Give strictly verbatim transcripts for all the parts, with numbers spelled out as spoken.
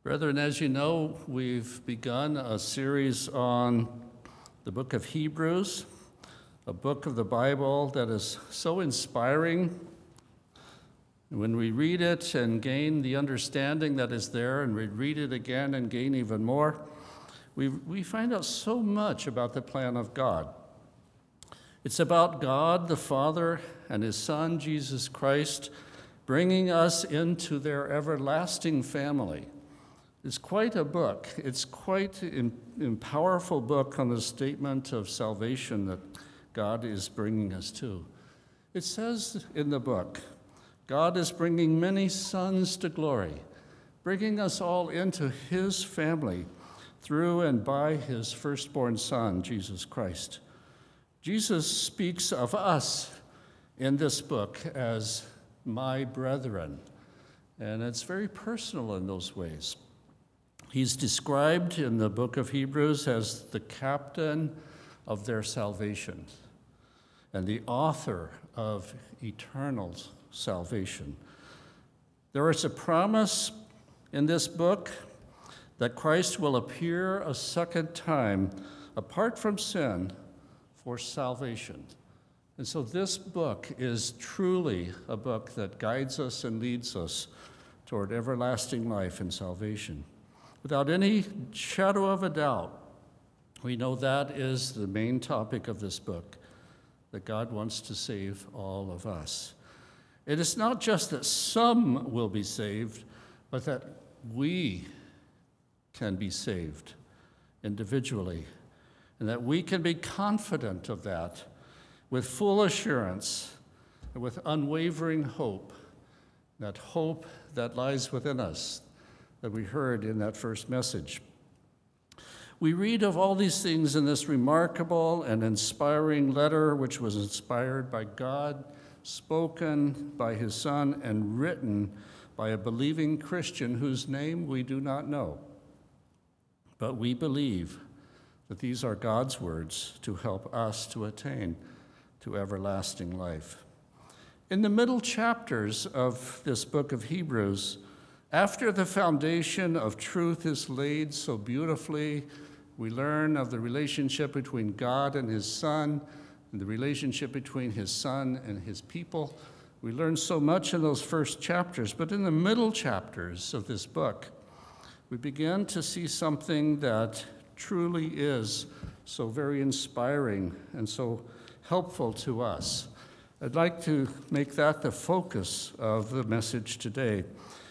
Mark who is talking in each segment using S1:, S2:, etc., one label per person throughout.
S1: Brethren, as you know, we've begun a series on the book of Hebrews, a book of the Bible that is so inspiring. When we read it and gain the understanding that is there, and we read it again and gain even more, we, we find out so much about the plan of God. It's about God the Father and his Son, Jesus Christ, bringing us into their everlasting family. It's quite a book. It's quite a powerful book on the statement of salvation that God is bringing us to. It says in the book, God is bringing many sons to glory, bringing us all into his family through and by his firstborn Son, Jesus Christ. Jesus speaks of us in this book as my brethren, and it's very personal in those ways. He's described in the book of Hebrews as the captain of their salvation and the author of eternal salvation. There is a promise in this book that Christ will appear a second time apart from sin for salvation. And so this book is truly a book that guides us and leads us toward everlasting life and salvation. Without any shadow of a doubt, we know that is the main topic of this book, that God wants to save all of us. It is not just that some will be saved, but that we can be saved individually, and that we can be confident of that with full assurance and with unwavering hope, that hope that lies within us, that we heard in that first message. We read of all these things in this remarkable and inspiring letter, which was inspired by God, spoken by his Son, and written by a believing Christian whose name we do not know. But we believe that these are God's words to help us to attain to everlasting life. In the middle chapters of this book of Hebrews, after the foundation of truth is laid so beautifully, we learn of the relationship between God and his Son, and the relationship between his Son and his people. We learn so much in those first chapters, but in the middle chapters of this book, we begin to see something that truly is so very inspiring and so helpful to us. I'd like to make that the focus of the message today.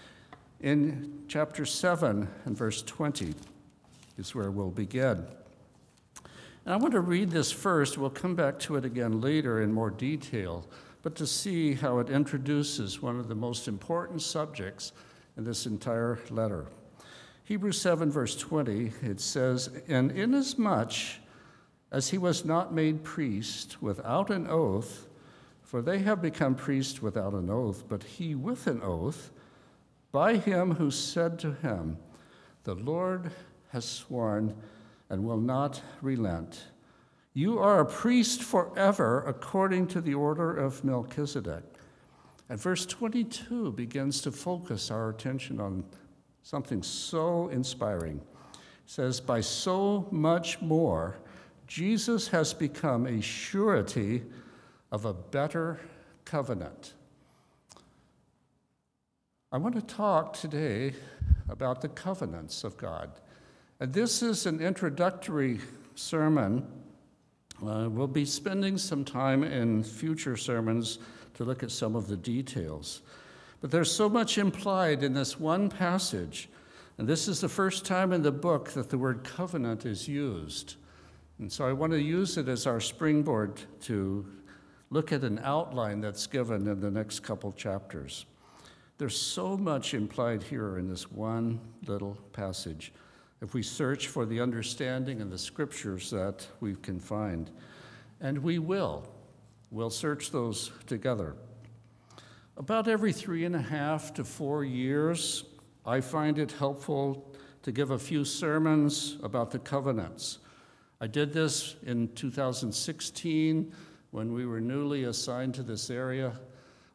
S1: In chapter seven and verse twenty is where we'll begin. And I want to read this first. We'll come back to it again later in more detail, but to see how it introduces one of the most important subjects in this entire letter. Hebrews seven, verse twenty, it says, "And inasmuch as he was not made priest without an oath, for they have become priests without an oath, but he with an oath, by him who said to him, the Lord has sworn and will not relent. You are a priest forever according to the order of Melchizedek." And verse twenty-two begins to focus our attention on something so inspiring. It says, "By so much more, Jesus has become a surety of a better covenant." I want to talk today about the covenants of God. And this is an introductory sermon. Uh, we'll be spending some time in future sermons to look at some of the details. But there's so much implied in this one passage, and this is the first time in the book that the word covenant is used. And so I want to use it as our springboard to look at an outline that's given in the next couple chapters. There's so much implied here in this one little passage if we search for the understanding in the scriptures that we can find. And we will. We'll search those together. About every three and a half to four years, I find it helpful to give a few sermons about the covenants. I did this in two thousand sixteen when we were newly assigned to this area.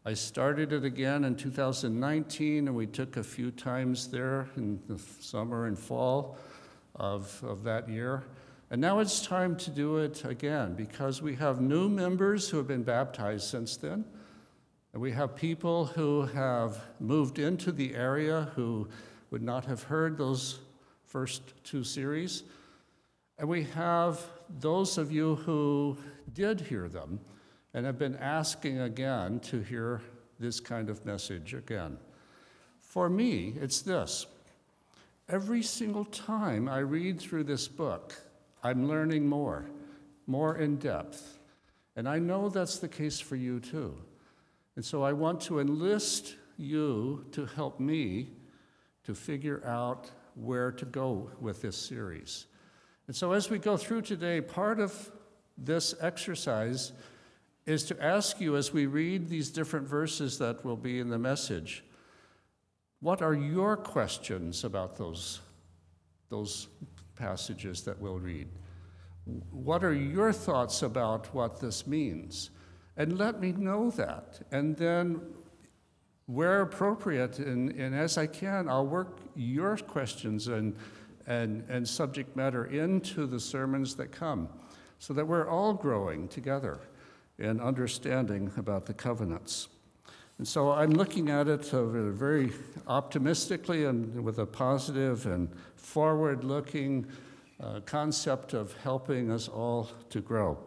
S1: I started it again in two thousand nineteen, and we took a few times there in the summer and fall of, of that year. And now it's time to do it again, because we have new members who have been baptized since then. And we have people who have moved into the area who would not have heard those first two series. And we have those of you who did hear them and have been asking again to hear this kind of message again. For me, it's this. Every single time I read through this book, I'm learning more, more in depth. And I know that's the case for you too. And so I want to enlist you to help me to figure out where to go with this series. And so as we go through today, part of this exercise is to ask you, as we read these different verses that will be in the message, what are your questions about those, those passages that we'll read? What are your thoughts about what this means? And let me know that. And then, where appropriate, and, and as I can, I'll work your questions and, and, and subject matter into the sermons that come, so that we're all growing together in understanding about the covenants. And so I'm looking at it uh, very optimistically and with a positive and forward-looking uh, concept of helping us all to grow.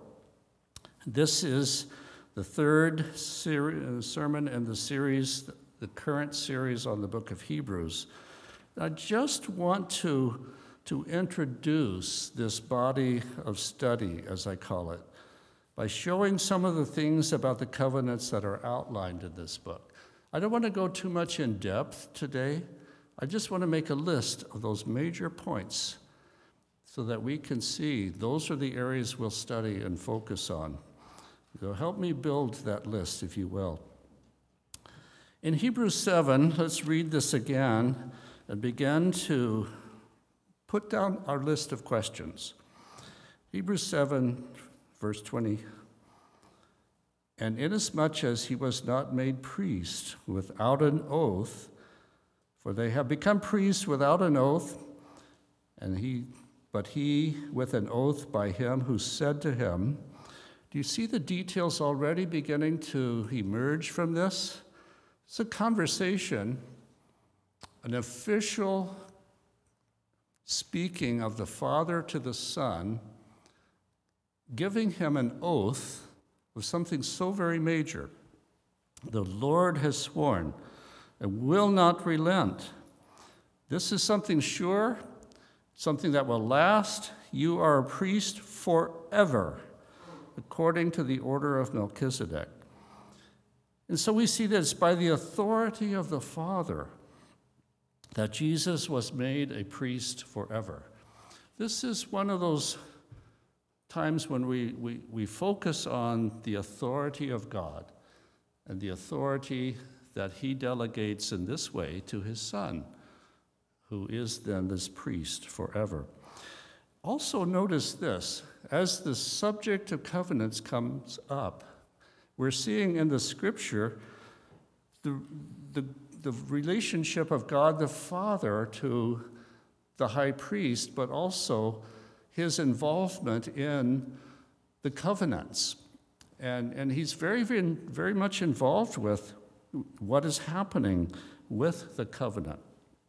S1: This is the third ser- sermon in the series, the current series on the book of Hebrews. I just want to, to introduce this body of study, as I call it, by showing some of the things about the covenants that are outlined in this book. I don't want to go too much in depth today. I just want to make a list of those major points so that we can see those are the areas we'll study and focus on. So help me build that list, if you will. In Hebrews seven, let's read this again and begin to put down our list of questions. Hebrews seven, verse twenty. And inasmuch as he was not made priest without an oath, for they have become priests without an oath, and he, but he with an oath by him who said to him, do you see the details already beginning to emerge from this? It's a conversation, an official speaking of the Father to the Son, giving him an oath of something so very major. The Lord has sworn and will not relent. This is something sure, something that will last. You are a priest forever, according to the order of Melchizedek. And so we see that it's by the authority of the Father that Jesus was made a priest forever. This is one of those times when we, we, we focus on the authority of God and the authority that he delegates in this way to his Son, who is then this priest forever. Also notice this, as the subject of covenants comes up, we're seeing in the scripture the, the, the relationship of God the Father to the high priest, but also his involvement in the covenants. And, and he's very, very, very much involved with what is happening with the covenant.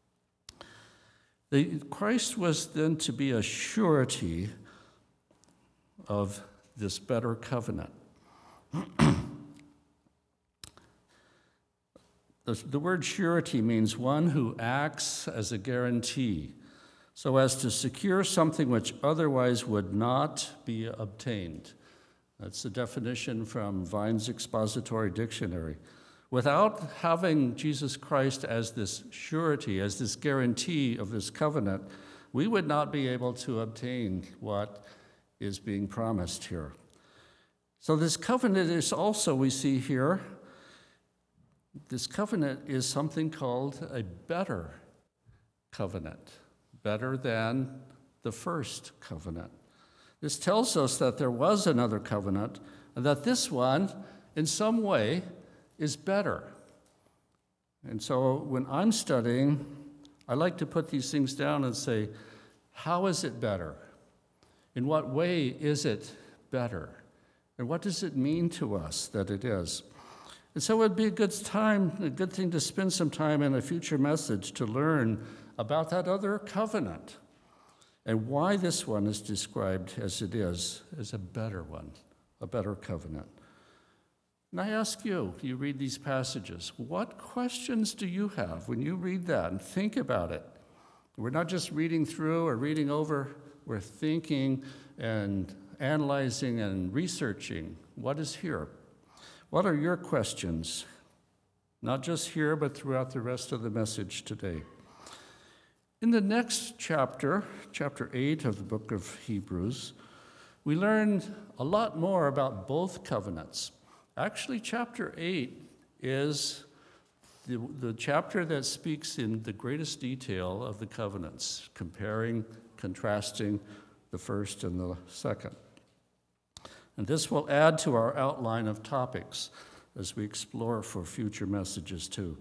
S1: The, Christ was then to be a surety of this better covenant. the, the word surety means one who acts as a guarantee, so as to secure something which otherwise would not be obtained. That's the definition from Vine's Expository Dictionary. Without having Jesus Christ as this surety, as this guarantee of this covenant, we would not be able to obtain what is being promised here. So this covenant is also, we see here, this covenant is something called a better covenant, better than the first covenant. This tells us that there was another covenant, and that this one, in some way, is better. And so when I'm studying, I like to put these things down and say, how is it better? In what way is it better? And what does it mean to us that it is? And so it would be a good time, a good thing to spend some time in a future message to learn about that other covenant and why this one is described as it is, as a better one, a better covenant. And I ask you, you read these passages, what questions do you have when you read that and think about it? We're not just reading through or reading over, we're thinking and analyzing and researching what is here. What are your questions? Not just here, but throughout the rest of the message today. In the next chapter, chapter eight of the book of Hebrews, we learn a lot more about both covenants. Actually, chapter eight is the, the chapter that speaks in the greatest detail of the covenants, comparing, contrasting the first and the second. And this will add to our outline of topics as we explore for future messages too.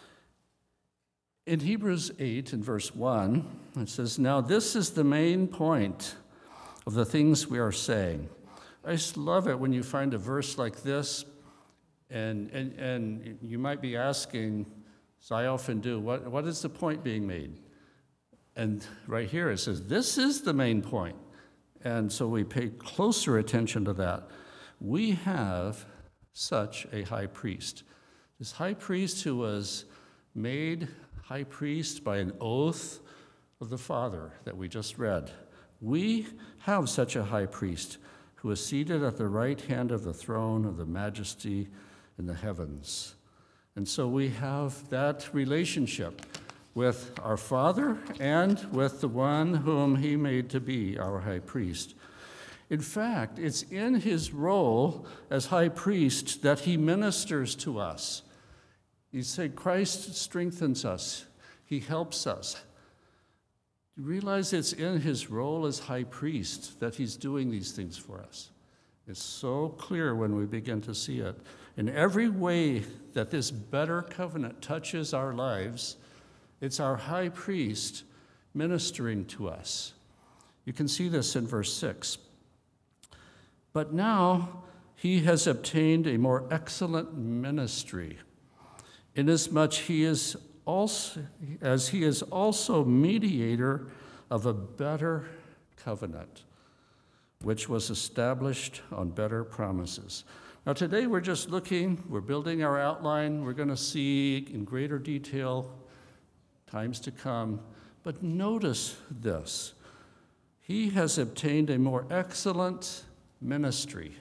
S1: In Hebrews eight, in verse one, it says, "Now this is the main point of the things we are saying." I just love it when you find a verse like this, and, and, and you might be asking, as I often do, what, what is the point being made? And right here it says, this is the main point. And so we pay closer attention to that. We have such a high priest. This high priest who was made high priest by an oath of the Father that we just read. We have such a high priest who is seated at the right hand of the throne of the majesty in the heavens. And so we have that relationship with our Father and with the one whom he made to be our high priest. In fact, it's in his role as high priest that he ministers to us. You say Christ strengthens us. He helps us. Do you realize it's in his role as high priest that he's doing these things for us? It's so clear when we begin to see it. In every way that this better covenant touches our lives, it's our high priest ministering to us. You can see this in verse six. "But now he has obtained a more excellent ministry, inasmuch he is also, as he is also mediator of a better covenant, which was established on better promises." Now today we're just looking, we're building our outline, we're going to see in greater detail times to come, but notice this. He has obtained a more excellent ministry.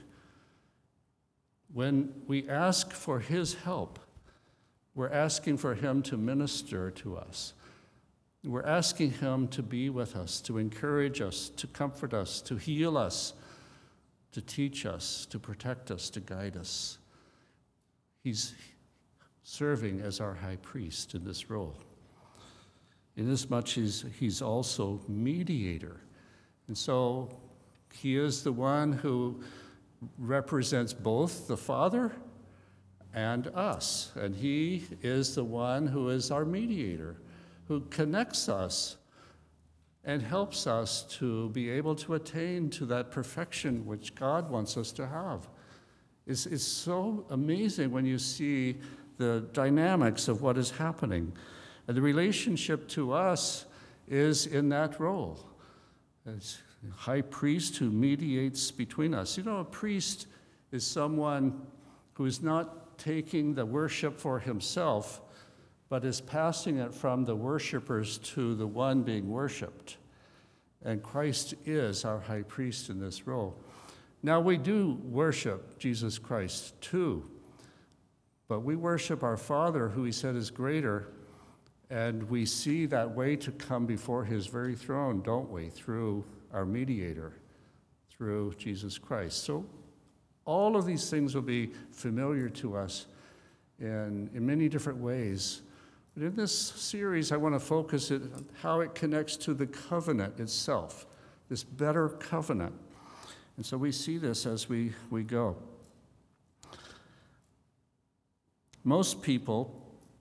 S1: When we ask for his help, we're asking for him to minister to us. We're asking him to be with us, to encourage us, to comfort us, to heal us, to teach us, to protect us, to guide us. He's serving as our high priest in this role. Inasmuch as he's also mediator. And so he is the one who represents both the Father and us. And he is the one who is our mediator, who connects us and helps us to be able to attain to that perfection which God wants us to have. It's, it's so amazing when you see the dynamics of what is happening. And the relationship to us is in that role. As a high priest who mediates between us. You know, a priest is someone who is not taking the worship for himself, but is passing it from the worshipers to the one being worshiped. And Christ is our high priest in this role. Now, we do worship Jesus Christ too, but we worship our Father, who he said is greater, and we see that way to come before his very throne, don't we, through our mediator, through Jesus Christ. So all of these things will be familiar to us in, in many different ways. But in this series, I want to focus it on how it connects to the covenant itself, this better covenant. And so we see this as we, we go. Most people,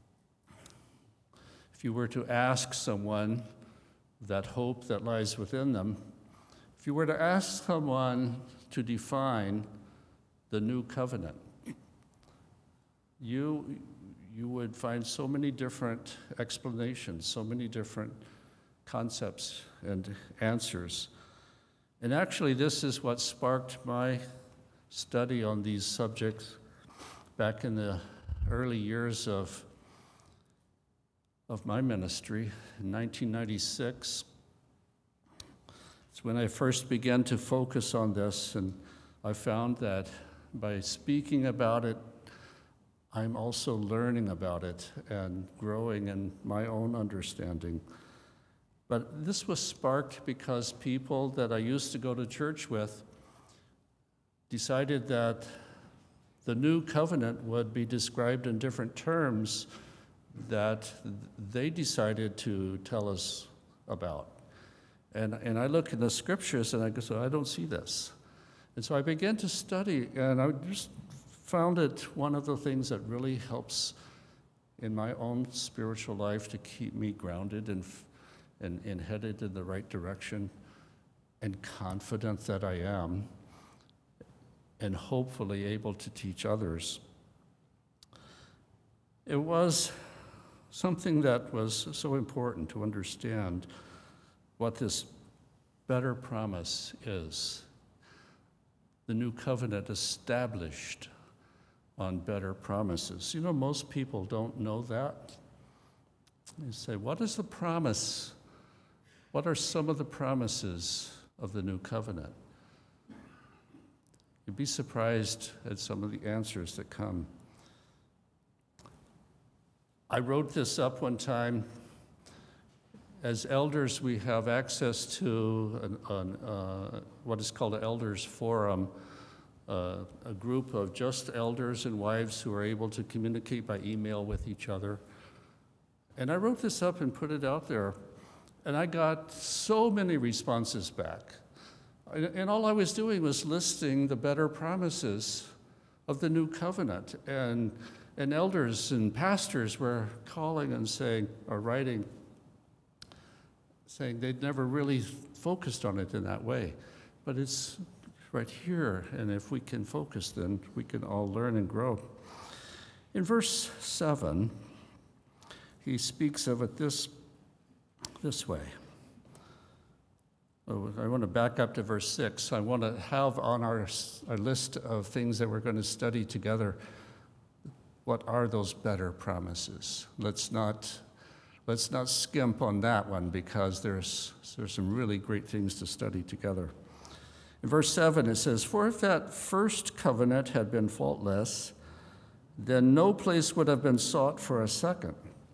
S1: if you were to ask someone that hope that lies within them, if you were to ask someone to define the new covenant, you, you would find so many different explanations, so many different concepts and answers. And actually, this is what sparked my study on these subjects back in the early years of, of my ministry in nineteen ninety-six. It's when I first began to focus on this, and I found that by speaking about it, I'm also learning about it and growing in my own understanding. But this was sparked because people that I used to go to church with decided that the new covenant would be described in different terms that they decided to tell us about. And, and I look in the scriptures and I go, so I don't see this. And so I began to study, and I just found it one of the things that really helps in my own spiritual life to keep me grounded and, and, and headed in the right direction and confident that I am, and hopefully able to teach others. It was something that was so important to understand what this better promise is. The new covenant established on better promises. You know, most people don't know that. You say, what is the promise? What are some of the promises of the new covenant? You'd be surprised at some of the answers that come. I wrote this up one time. As elders, we have access to an, an, uh, what is called an elders forum, uh, a group of just elders and wives who are able to communicate by email with each other. And I wrote this up and put it out there, and I got so many responses back. And all I was doing was listing the better promises of the new covenant. And, and elders and pastors were calling and saying, or writing, saying they'd never really focused on it in that way. But it's right here, and if we can focus, then we can all learn and grow. In verse seven, he speaks of it this, this way. I want to back up to verse six. I want to have on our, our list of things that we're going to study together, what are those better promises? Let's not, let's not skimp on that one, because there's, there's some really great things to study together. In verse seven, it says, "For if that first covenant had been faultless, then no place would have been sought for a second."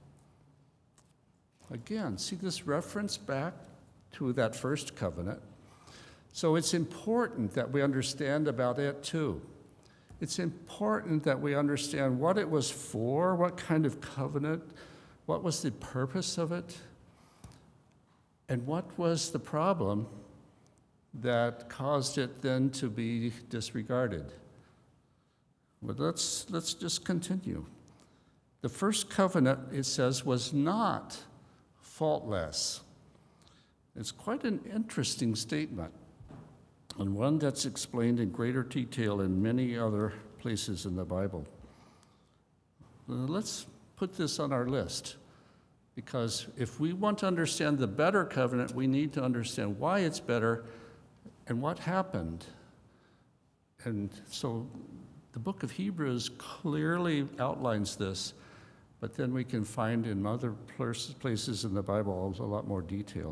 S1: Again, see this reference back to that first covenant. So it's important that we understand about it too. It's important that we understand what it was for, what kind of covenant, what was the purpose of it, and what was the problem that caused it then to be disregarded. But let's, let's just continue. The first covenant, it says, was not faultless. It's quite an interesting statement, and one that's explained in greater detail in many other places in the Bible. Let's put this on our list, because if we want to understand the better covenant, we need to understand why it's better and what happened. And so the book of Hebrews clearly outlines this, but then we can find in other places in the Bible a lot more detail.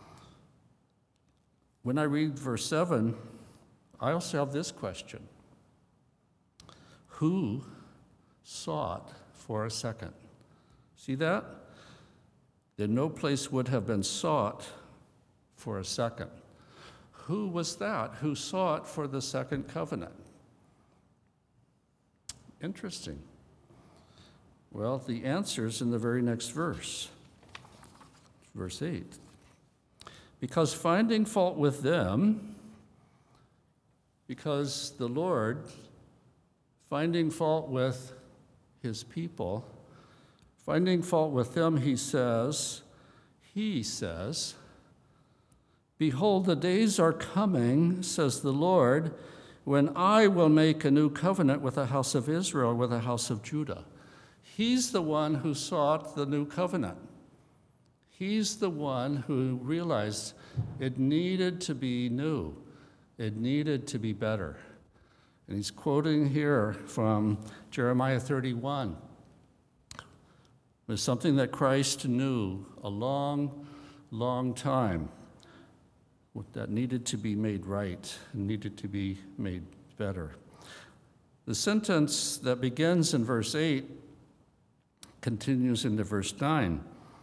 S1: When I read verse seven, I also have this question. Who sought for a second? See that? Then no place would have been sought for a second. Who was that who sought for the second covenant? Interesting. Well, the answer's in the very next verse, verse eight. Because finding fault with them, because the Lord, finding fault with his people. Finding fault with them, he says, he says, "Behold, the days are coming, says the Lord, when I will make a new covenant with the house of Israel, with the house of Judah." He's the one who sought the new covenant. He's the one who realized it needed to be new. It needed to be better. And he's quoting here from Jeremiah thirty-one. There's something that Christ knew a long, long time that needed to be made right, needed to be made better. The sentence that begins in verse eight continues into verse nine.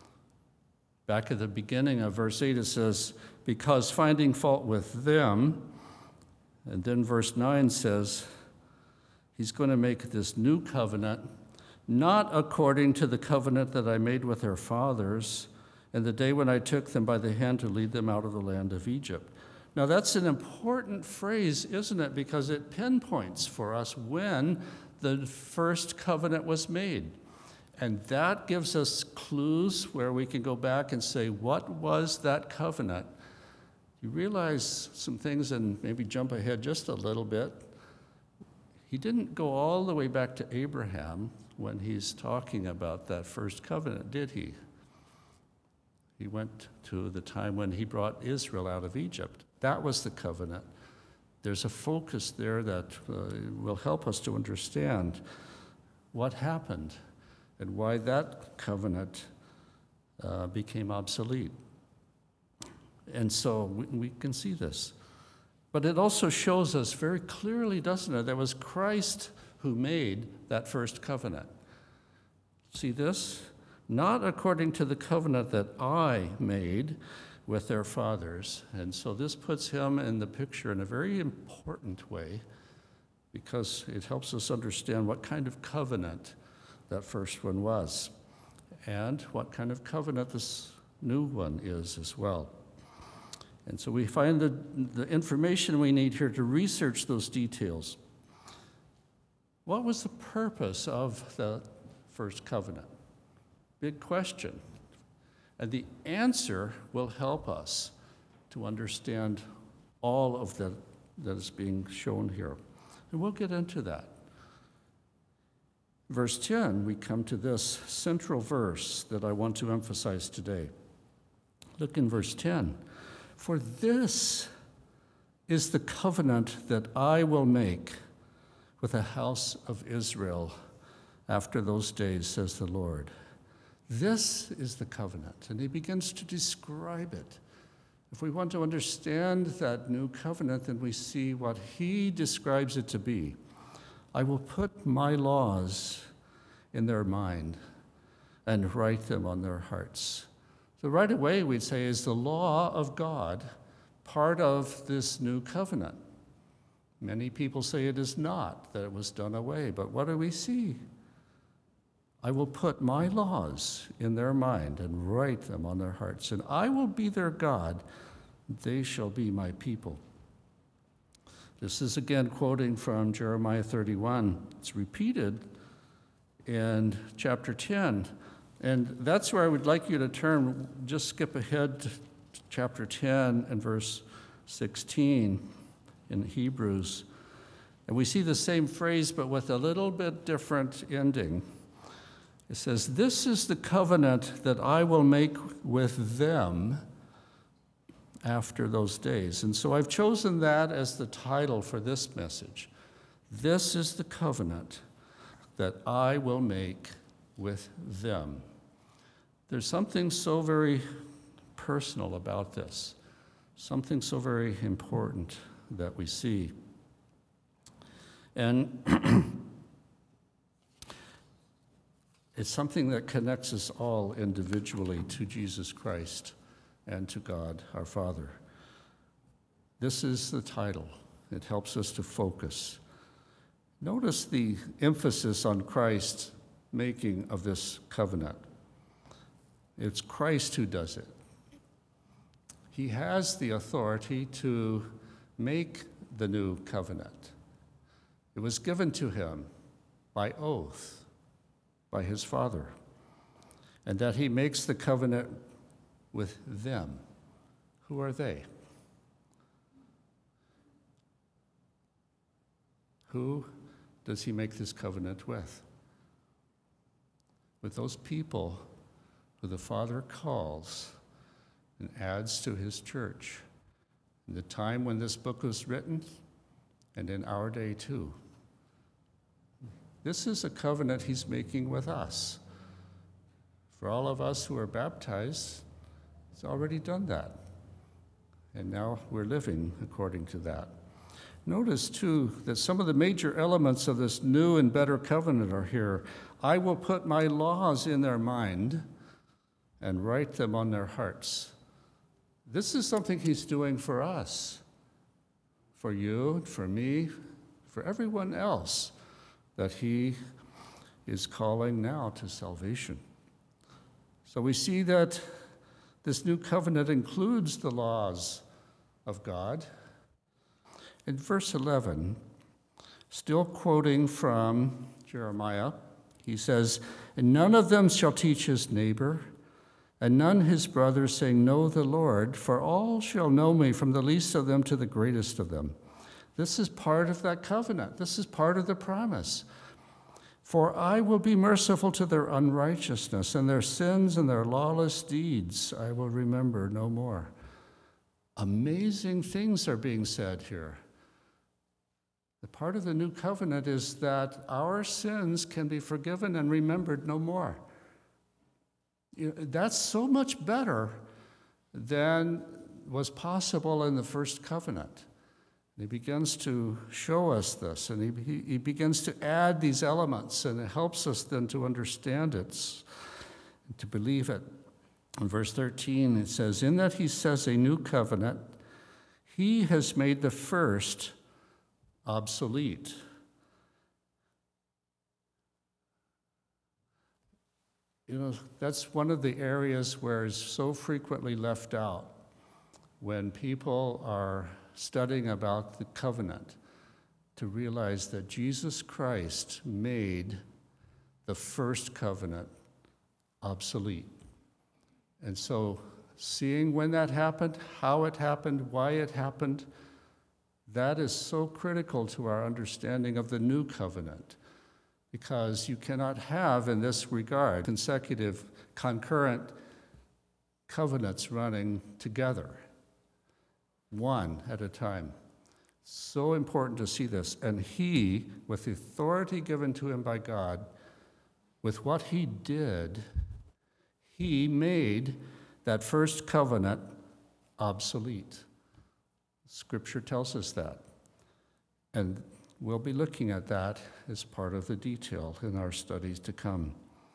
S1: Back at the beginning of verse eight, it says, "Because finding fault with them," and then verse nine says, he's going to make this new covenant, not according to the covenant that I made with their fathers in the day when I took them by the hand to lead them out of the land of Egypt. Now that's an important phrase, isn't it? Because it pinpoints for us when the first covenant was made. And that gives us clues where we can go back and say, what was that covenant? You realize some things and maybe jump ahead just a little bit. He didn't go all the way back to Abraham when he's talking about that first covenant, did he? He went to the time when he brought Israel out of Egypt. That was the covenant. There's a focus there that uh, will help us to understand what happened and why that covenant uh, became obsolete. And so we, we can see this. But it also shows us very clearly, doesn't it? That was Christ who made that first covenant. See this? Not according to the covenant that I made with their fathers. And so this puts him in the picture in a very important way because it helps us understand what kind of covenant that first one was and what kind of covenant this new one is as well. And so we find the, the information we need here to research those details. What was the purpose of the first covenant? Big question. And the answer will help us to understand all of that that is being shown here. And we'll get into that. Verse ten, we come to this central verse that I want to emphasize today. Look in verse ten. "For this is the covenant that I will make with the house of Israel after those days, says the Lord." This is the covenant, and he begins to describe it. If we want to understand that new covenant, then we see what he describes it to be. "I will put my laws in their mind and write them on their hearts." So right away we'd say, is the law of God part of this new covenant? Many people say it is not, that it was done away. But what do we see? "I will put my laws in their mind and write them on their hearts, and I will be their God. They shall be my people." This is again quoting from Jeremiah thirty-one. It's repeated in chapter ten. And that's where I would like you to turn, just skip ahead to chapter ten and verse sixteen in Hebrews. And we see the same phrase, but with a little bit different ending. It says, "This is the covenant that I will make with them after those days." And so I've chosen that as the title for this message. This is the covenant that I will make with them. There's something so very personal about this, something so very important that we see. And it's something that connects us all individually to Jesus Christ and to God, our Father. This is the title. It helps us to focus. Notice the emphasis on Christ making of this covenant. It's Christ who does it. He has the authority to make the new covenant. It was given to him by oath. by his Father, and that he makes the covenant with them. Who are they? Who does he make this covenant with? With those people who the Father calls and adds to his church in the time when this book was written and in our day too. This is a covenant he's making with us. For all of us who are baptized, he's already done that. And now we're living according to that. Notice, too, that some of the major elements of this new and better covenant are here. I will put my laws in their mind and write them on their hearts. This is something he's doing for us, for you, for me, for everyone else that he is calling now to salvation. So we see that this new covenant includes the laws of God. In verse eleven, still quoting from Jeremiah, he says, "And none of them shall teach his neighbor, and none his brother, saying, Know the Lord, for all shall know me, from the least of them to the greatest of them." This is part of that covenant. This is part of the promise. "For I will be merciful to their unrighteousness, and their sins and their lawless deeds I will remember no more." Amazing things are being said here. The part of the new covenant is that our sins can be forgiven and remembered no more. You know, that's so much better than was possible in the first covenant. He begins to show us this, and he, he begins to add these elements, and it helps us then to understand it, to believe it. In verse thirteen, it says, "In that he says a new covenant, he has made the first obsolete." You know, that's one of the areas where it's so frequently left out when people are studying about the covenant, to realize that Jesus Christ made the first covenant obsolete. And so seeing when that happened, how it happened, why it happened, that is so critical to our understanding of the new covenant, because you cannot have, in this regard, consecutive, concurrent covenants running together, one at a time. So important to see this. And he, with the authority given to him by God, with what he did, he made that first covenant obsolete. Scripture tells us that. And we'll be looking at that as part of the detail in our studies to come.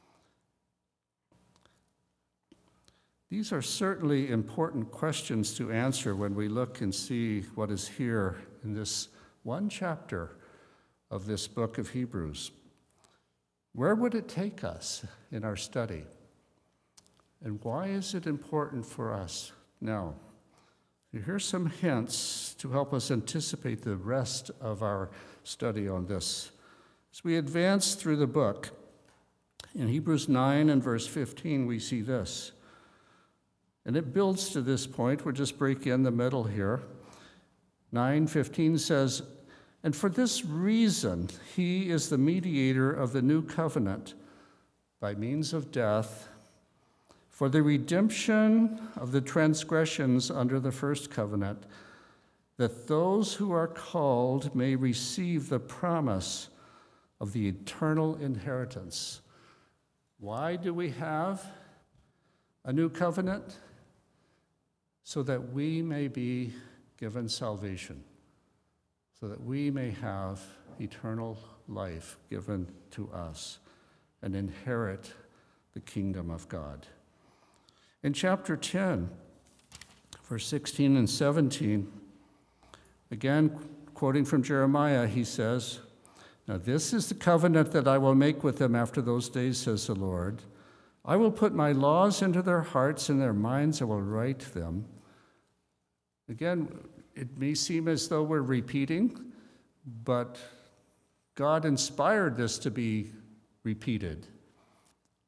S1: These are certainly important questions to answer when we look and see what is here in this one chapter of this book of Hebrews. Where would it take us in our study? And why is it important for us now? Here's some hints to help us anticipate the rest of our study on this. As we advance through the book, in Hebrews nine and verse fifteen, we see this. And it builds to this point. We'll just break in the middle here. nine fifteen says, "And for this reason, he is the mediator of the new covenant by means of death, for the redemption of the transgressions under the first covenant, that those who are called may receive the promise of the eternal inheritance." Why do we have a new covenant? So that we may be given salvation, so that we may have eternal life given to us and inherit the kingdom of God. In chapter ten, verse sixteen and seventeen, again, quoting from Jeremiah, he says, "Now this is the covenant that I will make with them after those days, says the Lord. I will put my laws into their hearts, and their minds I will write them." Again, it may seem as though we're repeating, but God inspired this to be repeated.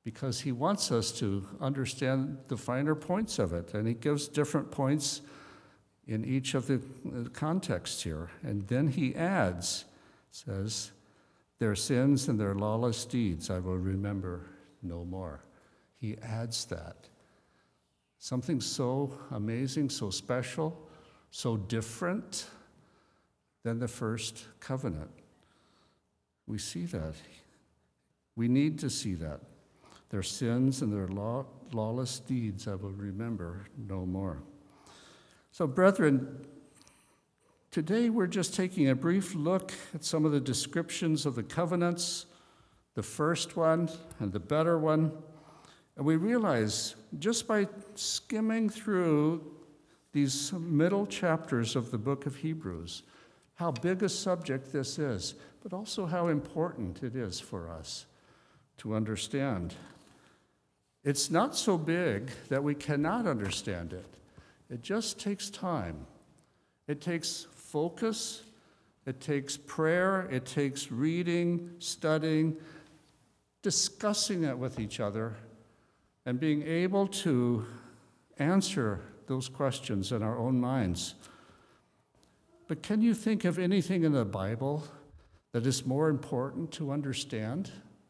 S1: because he wants us to understand the finer points of it. And he gives different points in each of the contexts here. And then he adds, says, their sins and their lawless deeds I will remember no more. He adds that. Something so amazing, so special, so different than the first covenant. We see that. We need to see that. Their sins and their law, lawless deeds I will remember no more. So, brethren, today we're just taking a brief look at some of the descriptions of the covenants, the first one and the better one. And we realize just by skimming through these middle chapters of the book of Hebrews, how big a subject this is, but also how important it is for us to understand. It's not so big that we cannot understand it. It just takes time. It takes focus. It takes prayer. It takes reading, studying, discussing it with each other, and being able to answer those questions in our own minds. But can you think of anything in the Bible that is more important to understand?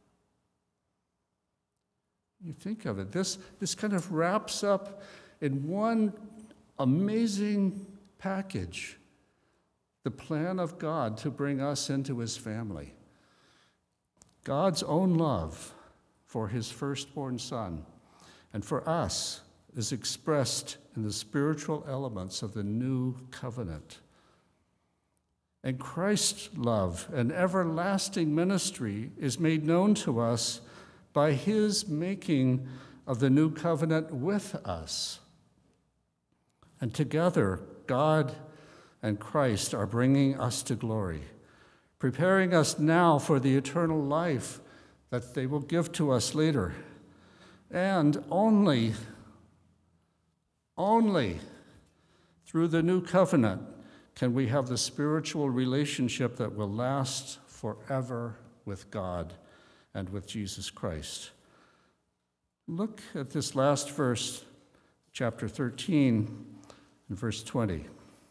S1: You think of it. This, this kind of wraps up in one amazing package the plan of God to bring us into his family. God's own love for his firstborn son and for us is expressed in the spiritual elements of the new covenant. And Christ's love and everlasting ministry is made known to us by his making of the new covenant with us. And together, God and Christ are bringing us to glory, preparing us now for the eternal life that they will give to us later. And only, only through the new covenant can we have the spiritual relationship that will last forever with God and with Jesus Christ. Look at this last verse, chapter thirteen, and verse twenty.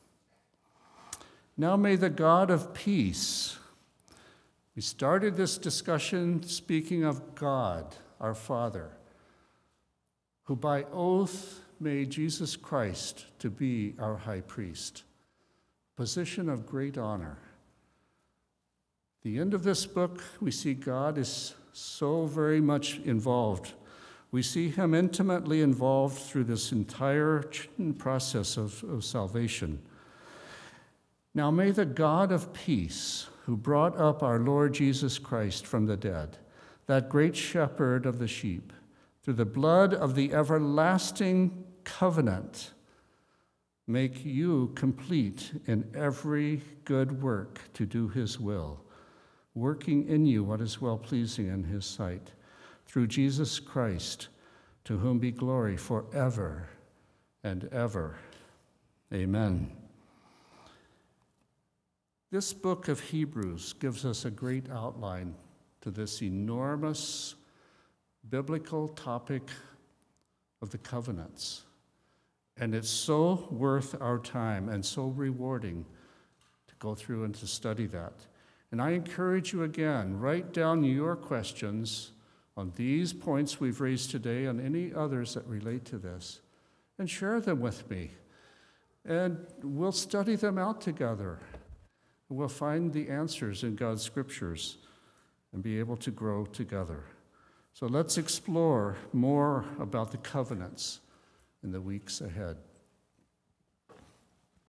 S1: Now may the God of peace, we started this discussion speaking of God, our Father, who by oath made Jesus Christ to be our high priest, position of great honor. The end of this book, we see God is so very much involved. We see him intimately involved through this entire process of, of salvation. Now may the God of peace, who brought up our Lord Jesus Christ from the dead, that great shepherd of the sheep, through the blood of the everlasting covenant, make you complete in every good work to do his will, working in you what is well-pleasing in his sight, through Jesus Christ, to whom be glory forever and ever. Amen. This book of Hebrews gives us a great outline to this enormous biblical topic of the covenants. And it's so worth our time and so rewarding to go through and to study that. And I encourage you again, write down your questions on these points we've raised today and any others that relate to this, and share them with me. And we'll study them out together. We'll find the answers in God's scriptures and be able to grow together. So let's explore more about the covenants in the weeks ahead.